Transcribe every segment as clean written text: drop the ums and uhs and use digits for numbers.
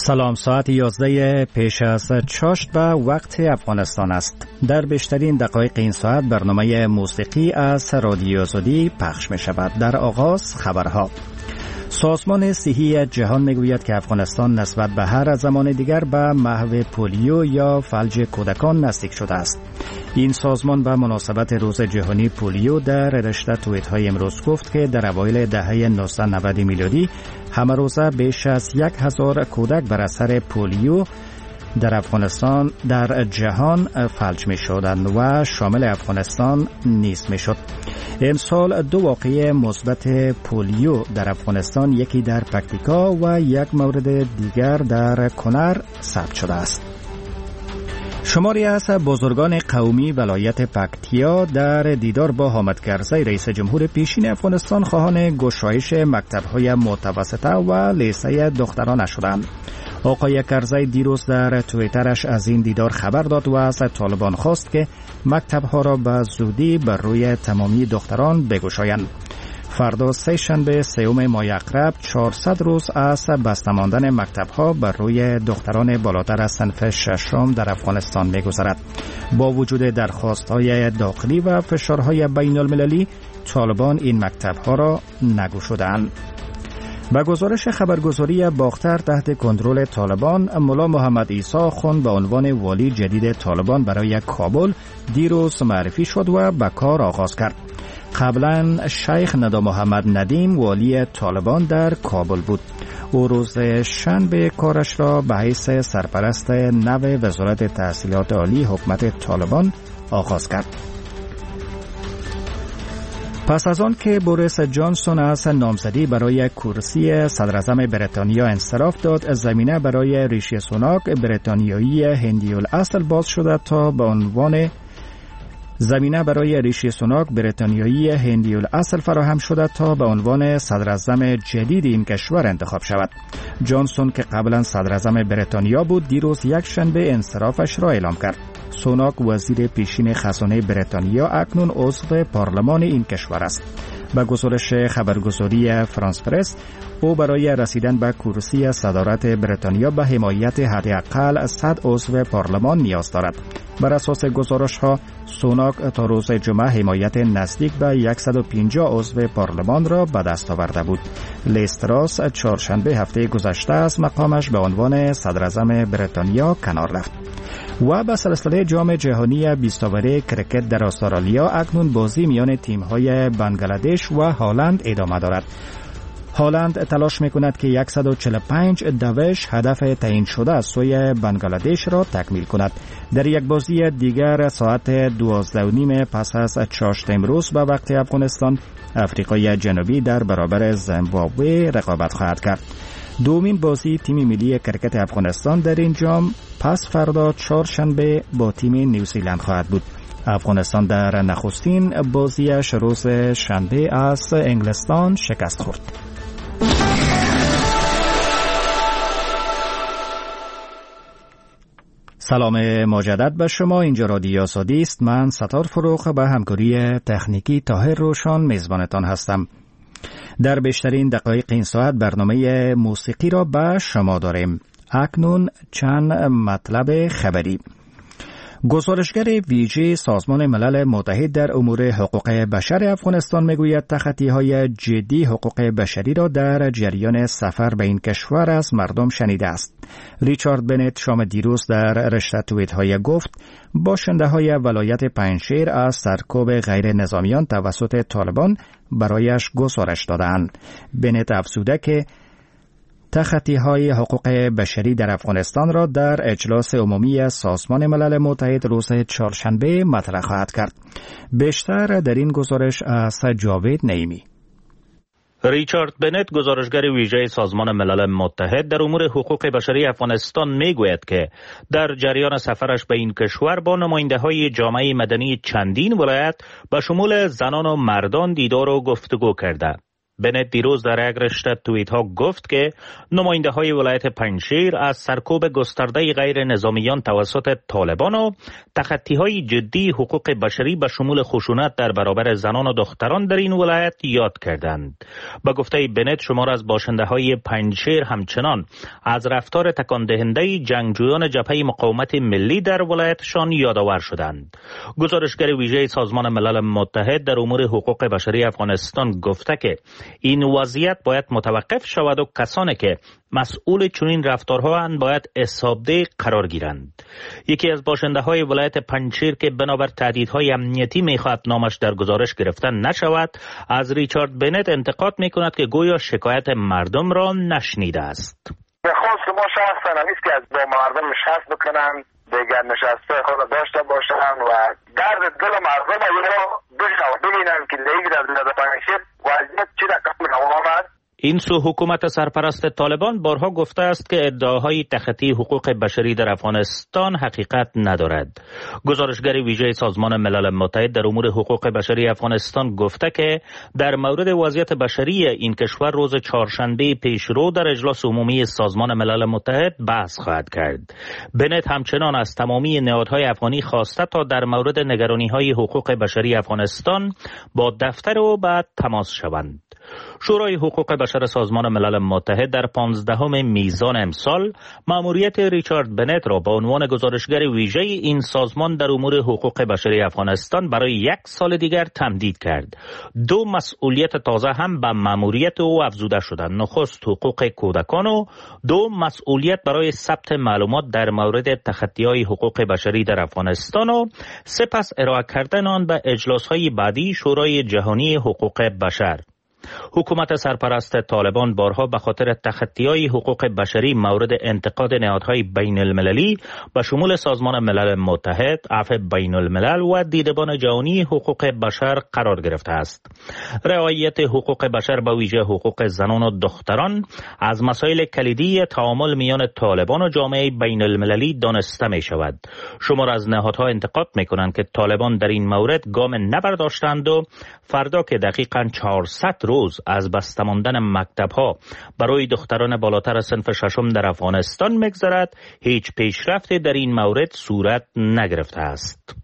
سلام، ساعت 11 پیش از چاشت و وقت افغانستان است. در بیشترین دقایق این ساعت برنامه موسیقی از رادیو آزادی پخش می شود. در آغاز خبرها. سازمان صحی جهان میگوید که افغانستان نسبت به هر زمان دیگر به محو پولیو یا فلج کودکان نزدیک شده است. این سازمان به مناسبت روز جهانی پولیو در رشته توییت های امروز گفت که در اوایل دهه 1990 میلادی همه روزه بیش از 1000 کودک بر اثر پولیو در افغانستان در جهان فلج می شدند و شامل افغانستان نیز می شد. امسال 2 واقعه مثبت پولیو در افغانستان، یکی در پکتیکا و یک مورد دیگر در کنر ثبت شده است. شماری از بزرگان قومی ولایت پکتیا در دیدار با حامد کرزی رئیس جمهور پیشین افغانستان خواهان گشایش مکتب‌های متوسطه و لیسه دختران شدند. آقای کرزی دیروز در توییترش از این دیدار خبر داد و از طالبان خواست که مکتب‌ها را به زودی بر روی تمامی دختران بگشایند. فردا سه‌شنبه 3 ماه اقرب 400 روز از بسته ماندن مکتب‌ها بر روی دختران بالاتر از صنف ششم در افغانستان می‌گذرد. با وجود درخواست‌های داخلی و فشارهای بین‌المللی، طالبان این مکتب‌ها را نگشودند. با گزارش خبرگزاری باختر تحت کنترل طالبان، ملا محمد عیسی آخوند به عنوان والی جدید طالبان برای کابل دیروز معرفی شد و به کار آغاز کرد. قبلا شیخ ندا محمد ندیم والی طالبان در کابل بود. او روز شنبه کارش را به حیث سرپرست نو وزارت تحصیلات عالی حکومت طالبان آغاز کرد. پس از آن که بوریس جانسون از نامزدی برای کرسی صدراعظم بریتانیا انصراف داد، زمینه برای ریشی سوناک بریتانیایی هندی الاصل باز شده تا به عنوان صدراعظم جدید این کشور انتخاب شود. جانسون که قبلا صدراعظم بریتانیا بود، دیروز یک شنبه انصرافش را اعلام کرد. سوناک وزیر پیشین خزانه بریتانیا اکنون عضو پارلمان این کشور است. با گزارش خبرگزاری فرانس پرس، او برای رسیدن به کرسی صدارت بریتانیا به حمایت حداقل 100 عضو پارلمان نیاز دارد. بر اساس گزارش ها، سوناک تا روز جمعه حمایت نزدیک به 150 عضو پارلمان را به دست آورده بود. لیز تراس چهارشنبه هفته گذشته از مقامش به عنوان صدراعظم بریتانیا کنار رفت. و به سلسله جام جهانی 20 اوره کرکت در استرالیا اکنون بازی میان تیم‌های بنگلادش و هالند ادامه دارد. هالند تلاش می‌کند که 145 دوش هدف تعیین شده از سوی بنگلادش را تکمیل کند. در یک بازی دیگر ساعت 12:30 پس از چاشت امروز به وقت افغانستان، آفریقای جنوبی در برابر زیمبابوه رقابت خواهد کرد. دومین بازی تیم ملی کرکت افغانستان در این جام پس فردا چهارشنبه با تیم نیوزیلند خواهد بود. افغانستان در نخستین بازیش روز شنبه از انگلستان شکست خورد. سلام مجدد به شما. اینجا رادیو آزادی است. من ستار فروخ به همکاری تکنیکی طاهر روشان میزبانتان هستم. در بیشترین دقایق این ساعت برنامه موسیقی را به شما داریم. اکنون چند مطلب خبری. گزارشگر ویژه سازمان ملل متحد در امور حقوق بشر افغانستان میگوید تخطی‌های جدی حقوق بشری را در جریان سفر به این کشور از مردم شنیده است. ریچارد بنت شام دیروز در رشته توییت‌های گفت باشنده‌های ولایت پنجشیر از سرکوب غیر نظامیان توسط طالبان برایش گزارش دادند. بنت افزوده که تخطی‌های حقوق بشری در افغانستان را در اجلاس عمومی سازمان ملل متحد روز چهارشنبه مطرح خواهد کرد. بیشتر در این گزارش از جاوید نعیمی. ریچارد بنت گزارشگر ویژه سازمان ملل متحد در امور حقوق بشری افغانستان میگوید که در جریان سفرش به این کشور با نماینده‌های جامعه مدنی چندین ولایت به شمول زنان و مردان دیدار و گفتگو کرده. بنت دیروز در یک رشته توییت ها گفت که نماینده های ولایت پنجشیر از سرکوب گسترده غیر نظامیان توسط طالبان و تخطی های جدی حقوق بشری به شمول خشونت در برابر زنان و دختران در این ولایت یاد کردند. به گفته بنت شمار از باشنده های پنجشیر همچنان از رفتار تکان دهنده جنگجویان جبهه مقاومت ملی در ولایتشان یادآور شدند. گزارشگر ویژه سازمان ملل متحد در امور حقوق بشری افغانستان گفته که این وضعیت باید متوقف شود و کسانی که مسئول چنین رفتارها باید حسابده قرار گیرند. یکی از باشنده های ولایت پنجشیر که بنابر تهدیدهای امنیتی میخواهد نامش در گزارش گرفته نشود، از ریچارد بنت انتقاد میکند که گویا شکایت مردم را نشنیده است. خواست ما شخصا نیست که از با مردم نشست بکنن، دیگر نشسته خود داشته باشن و درد دل مردم را ببینن که دیگر در پنجشیر وضعیت چی رقم روان. این سو حکومت سرپرست طالبان بارها گفته است که ادعاهای تخطی حقوق بشری در افغانستان حقیقت ندارد. گزارشگر ویژه سازمان ملل متحد در امور حقوق بشری افغانستان گفته که در مورد وضعیت بشری این کشور روز چهارشنبه پیشرو در اجلاس عمومی سازمان ملل متحد بحث خواهد کرد. بنت همچنان از تمامی نهادهای افغانی خواسته تا در مورد نگرانی‌های حقوق بشری افغانستان با دفتر او بعد تماس شوند. شورای حقوق بشر سازمان ملل متحد در 15 میزان امسال مأموریت ریچارد بنت را به عنوان گزارشگر ویژه این سازمان در امور حقوق بشری افغانستان برای 1 سال دیگر تمدید کرد. 2 مسئولیت تازه هم به مأموریت او افزوده شدند. نخست حقوق کودکان و 2 مسئولیت برای ثبت معلومات در مورد تخطی‌های حقوق بشری در افغانستان و سپس ارائه کردن آن به اجلاس‌های بعدی شورای جهانی حقوق بشر. حکومت سرپرست طالبان بارها به خاطر تخطی‌های حقوق بشری مورد انتقاد نهادهای بین المللی به شمول سازمان ملل متحد، عفو بین الملل و دیدبان جهانی حقوق بشر قرار گرفته است. رعایت حقوق بشر به ویژه حقوق زنان و دختران از مسائل کلیدی تعامل میان طالبان و جامعه بین المللی دانسته می شود. شمار از نهادها انتقاد می کنند که طالبان در این مورد گام نبرداشتند و فردا که دقیقاً 400 روز از بسته ماندن مکتب‌ها برای دختران بالاتر صنف ششم در افغانستان می‌گذرد، هیچ پیشرفتی در این مورد صورت نگرفته است.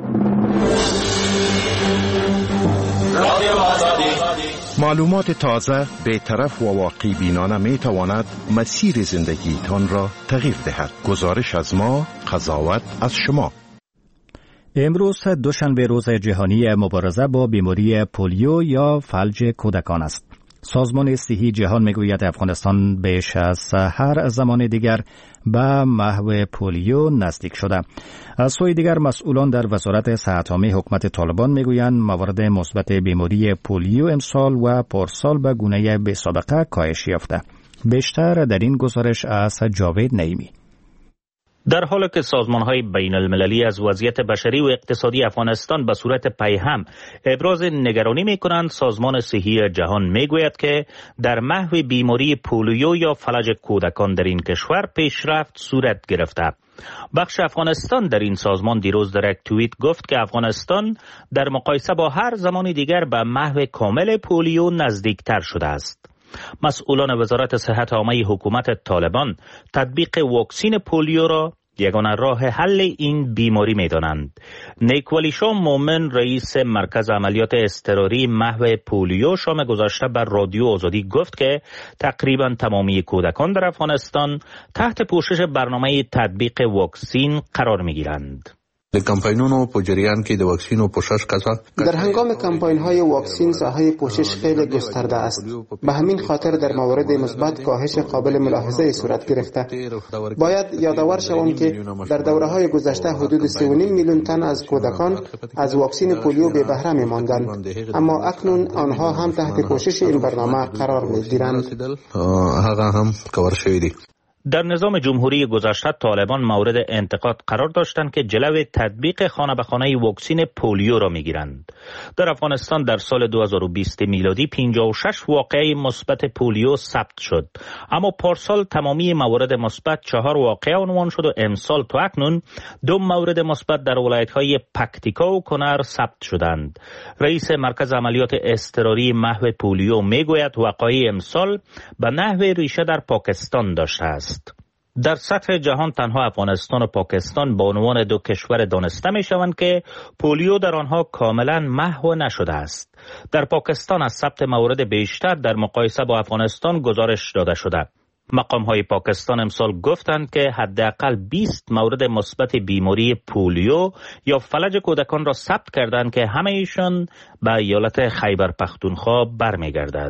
معلومات تازه، بی‌طرف و واقع بینانه می‌تواند مسیر زندگیتان را تغییر دهد. گزارش از ما، قضاوت از شما. امروز دوشنبه روز جهانی مبارزه با بیماری پولیو یا فلج کودکان است. سازمان صحی جهان میگوید افغانستان بیش از هر زمان دیگر به محو پولیو نزدیک شده. از سوی دیگر مسئولان در وزارت صحت عامه حکومت طالبان میگویند موارد مثبت بیماری پولیو امسال و پارسال به گونه بی‌سابقه کاهش یافته. بیشتر در این گزارش از جاوید نعیمی. در حالی که سازمان‌های بین المللی از وضعیت بشری و اقتصادی افغانستان به صورت پیهم ابراز نگرانی می‌کنند، سازمان صحی جهان می‌گوید که در محو بیماری پولیو یا فلج کودکان در این کشور پیشرفت صورت گرفته. بخش افغانستان در این سازمان دیروز در یک توییت گفت که افغانستان در مقایسه با هر زمان دیگر به محو کامل پولیو نزدیکتر شده است. مسئولان وزارت صحت عامه حکومت طالبان تطبیق واکسین پولیو را یگانه راه حل این بیماری می‌دانند. نیکولی شاه مومن رئیس مرکز عملیات اضطراری محو پولیو شام گذشته بر رادیو آزادی گفت که تقریبا تمامی کودکان در افغانستان تحت پوشش برنامه تطبیق واکسین قرار می‌گیرند. در هنگام کمپاین‌های واکسین ساحه پوشش خیلی گسترده است. به همین خاطر در موارد مثبت کاهش قابل ملاحظه صورت گرفته. باید یادآور شوم که در دوره‌های گذشته حدود 3.5 میلیون تن از کودکان از واکسین پولیو بی بهره می‌ماندند، اما اکنون آنها هم تحت پوشش این برنامه قرار می‌گیرند. در نظام جمهوری گذشته طالبان مورد انتقاد قرار داشتند که جلوی تطبیق خانه به خانه واکسن پولیو را میگیرند. در افغانستان در سال 2020 میلادی 56 واقعه مثبت پولیو ثبت شد، اما پارسال تمامی موارد مثبت 4 واقعه عنوان شد و امسال تا اکنون 2 مورد مثبت در ولایت‌های پکتیکا و کنر ثبت شدند. رئیس مرکز عملیات اضطراری محو پولیو میگوید وقایع امسال به نحو ریشه در پاکستان داشته است. در سطح جهان تنها افغانستان و پاکستان به عنوان 2 کشور دانسته می شوند که پولیو در آنها کاملا محو نشده است. در پاکستان از ثبت موارد بیشتر در مقایسه با افغانستان گزارش داده شده. مقام‌های پاکستان امسال گفتند که حداقل 20 مورد مثبت بیماری پولیو یا فلج کودکان را ثبت کردند که همه ایشان به ایالت خیبر پختونخوا برمیگردد.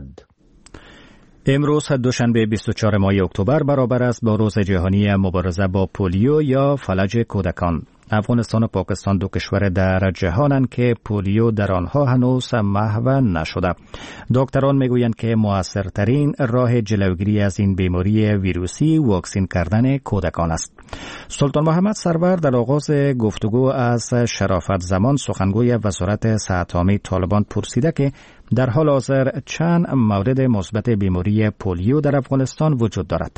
امروز دوشنبه 24 ماه اکتبر برابر است با روز جهانی مبارزه با پولیو یا فلج کودکان. افغانستان و پاکستان 2 کشور در جهانند که پولیو در آنها هنوز محو نشده. دکتران میگویند که مؤثرترین راه جلوگیری از این بیماری ویروسی واکسین کردن کودکان است. سلطان محمد سرور در آغاز گفتگو از شرافت زمان سخنگوی وزارت صحت عامه طالبان پرسیده که در حال حاضر چند مورد مثبت بیماری پولیو در افغانستان وجود دارد.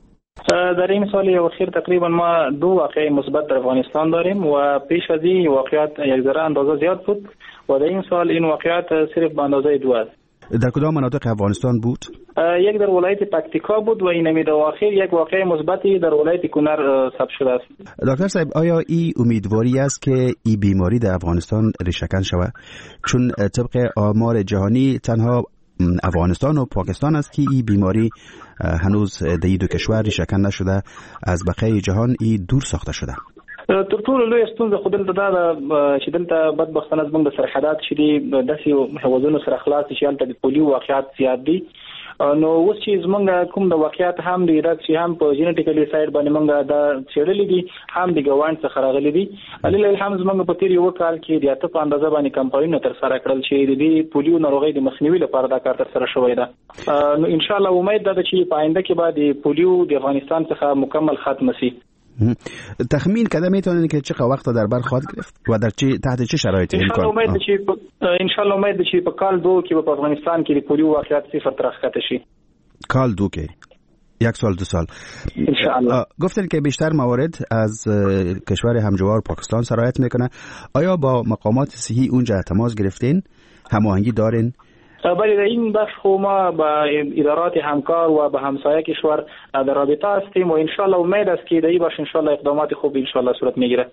در این سال اخیر تقریبا ما 2 واقعه مثبت در افغانستان داریم و پیش از این واقعات یک ذره اندازه زیاد بود و در این سال این واقعات صرف به اندازه 2 است. در کدام مناطق افغانستان بود؟ یک در ولایت پکتیکا بود و این امید اخیر یک واقعه مثبتی در ولایت کنر ثبت شده است. دکتر صاحب، آیا این امیدواری است که این بیماری در افغانستان ریشه‌کن شود؟ چون طبق آمار جهانی تنها افغانستان و پاکستان است که این بیماری هنوز در این 2 کشور ریشه‌کن نشده، از بقیه جهان این دور ساخته شده. تر ټولو لوی ستونزه خو دلته دا چې دلته بدبختانه زموږ د سرحدات چې دي داسې حوزونو سره خلاص چې هلته د پولیو واقعات زیات دي. نو اوس چې زموږ کوم د واقعات هم د عراق چې هم په جینټیکلی سایډ باندې موږ دا څېړلې دي، هم د ګاونډ څخه راغلي دي. الحمدلله هم زموږ په تیر یو کال کې د اته په اندازه باندې کمپاینونه تر سره کړل چې د دې پولیو ناروغۍ د مخنیوي لپاره دا کار تر سره شوی ده. نو ان شاء الله امید ده چې په آینده کې به د پولیو د افغانستان څخه مکمل ختم شي. تخمین کده میتونید که چقدر وقت در بر خواهد گرفت و در تحت چه شرایطی این کار؟ ان شاء الله امید چې په کال 2 کې په افغانستان کې د پولیو واقعیت صفر تر راښکته شي. کال 2 کې 1 سال 2 سال ان شاء الله. گفتن که بیشتر موارد از کشور همجوار پاکستان سرایت میکنه. آیا با مقامات صحی اونجا تماس گرفتین؟ هماهنگی دارین؟ بله، در این بخش ما با ادارات همکار و با همسایه کشور در رابطه هستیم و انشالله امید است که در این بخش انشالله اقدامات خوب انشالله صورت میگیره.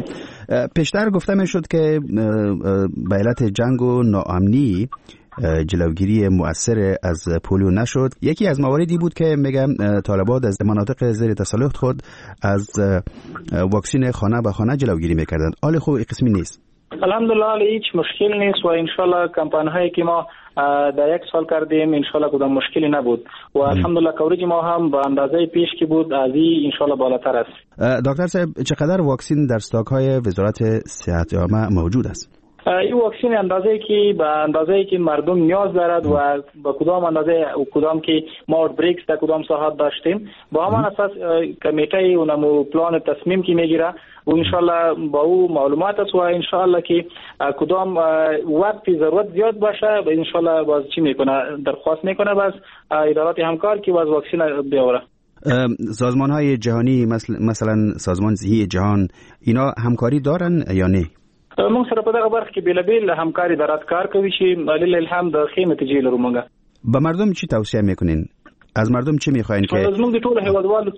پیشتر گفته میشد که به علت جنگ و ناامنی جلوگیری مؤثر از پولیو نشد. یکی از مواردی بود که میگم طالبان از مناطق زیر تسلط خود از واکسن خانه به خانه جلوگیری میکردند. حال خوب قسمی نیست. الحمدلله هیچ مشکل نیست و انشالله کمپاین هایی که ما در 1 سال کردیم انشالله کدام مشکلی نبود و الحمدلله کوریج ما هم به اندازه پیش که بود از این انشالله بالاتر است. دکتر صاحب، چقدر واکسن در استاک های وزارت صحت عامه موجود است؟ این واکسن اندازه‌ای که مردم نیاز دارد و با کدام اندازه و کدام که ما اوتبریکس در کدام ساحات داشتیم با همان اساس کمیته اونمو پلان تصمیم کی میگیره و انشالله با او معلومات است و انشالله که کدام وقتی ضرورت زیاد باشه انشالله باز چی میکنه درخواست میکنه باز ادارات همکار که باز واکسن بیاوره. سازمان های جهانی مثلا سازمان صحی جهان اینا همکاری دارن یا نه؟ موږ سره په دغه برخه کې بیلابیل همکاري ادارات کار کوي چې لله الحمد د ښې نتیجې لرو. موږ به مردم چی توصیه میکنین؟ از مردم چی میخواین که زموږ د ټولو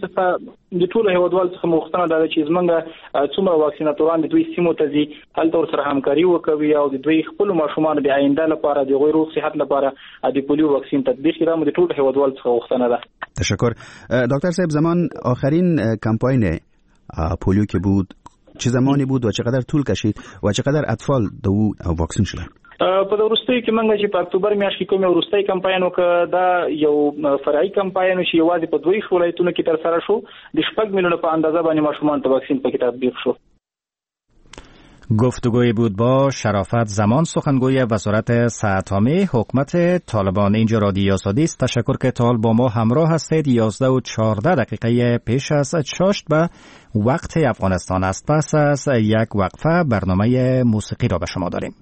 هیوادوالو څخه مغوښتنه ده چې زموږ څومره واکسیناتوران د دوی سیمو ته ځي هلته ورسره همکاري وکوي او د دوی خپلو ماشومانو د آینده لپاره د هغوی روغ صحت لپاره د پولیو واکسین تطبیق کړي. موږ د ټولو هیوادوالو څخه غوښتنه ده. تشکر. دکتر صاحب، زمان آخرین کمپاین پولیو که بود چه زمانی بود و چقدر طول کشید و چقدر اطفال دو واکسین شدن؟ په وروستیو کې موږ چې په اکتوبر میاشت کې کوم وروستی کمپاین وکړ دا یو فرعي کمپاین چې یوازې په 2 ولایتونو کې تر سره شو. د 6 میلیونه په اندازه باندې ماشومان ته واکسین پکې تطبیق شو. گفتگوی بود با شرافت زمان، سخنگوی وزارت صحت عامه حکومت طالبان. اینجا رادیو آزادی است. تشکر که تا با ما همراه هستید. 11:14 پیش از 6 به وقت افغانستان است. پس از یک وقفه برنامه موسیقی را به شما داریم.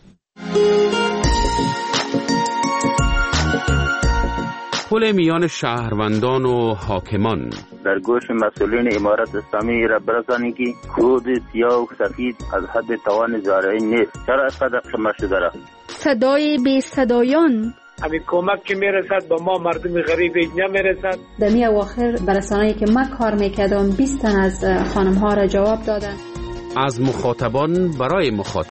پل میان شهروندان و حاکمان. در گوش مسئولین امارت اسلامی را برسانید که کود سیاه و سفید از حد توان زارعین نیست. چرا اینقدر خمار شده را؟ صدای بی صدایان. همین کمک که میرسد به ما مردم غریب نمیرسد. در می اواخر برسانه‌ای که من کار میکردم 20 تن از خانم ها را جواب دادن. از مخاطبان برای مخاطب.